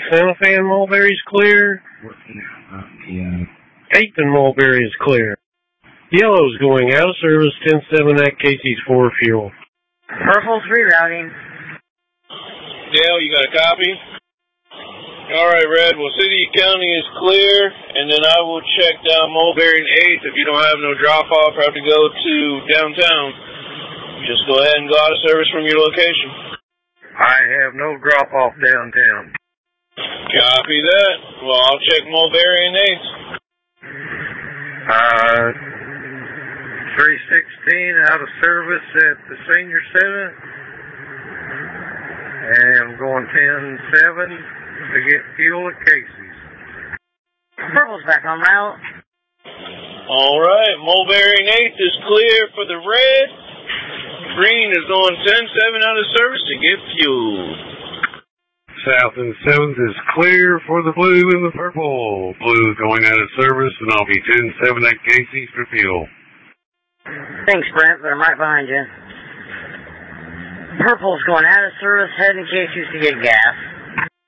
Santa Fe and Mulberry's clear. 8th and Mulberry is clear. Yellow's going out of service, 10-7 at Casey's for fuel. Purple's rerouting. Dale, you got a copy? Alright, Red. Well, City County is clear, and then I will check down Mulberry and 8th. If you don't have no drop-off or have to go to downtown, just go ahead and go out of service from your location. I have no drop-off downtown. Copy that. Well, I'll check Mulberry and 8th. 316 out of service at the Senior Center. And I'm going 10-7 to get fuel at Casey's. Purple's back on route. Alright, Mulberry and 8th is clear for the red. Green is going 10-7 out of service to get fuel. South and 7th is clear for the blue and the purple. Blue is going out of service, and I'll be 10-7 at Casey's for fuel. Thanks, Brent, but I'm right behind you. Purple's going out of service, heading Casey's to get gas.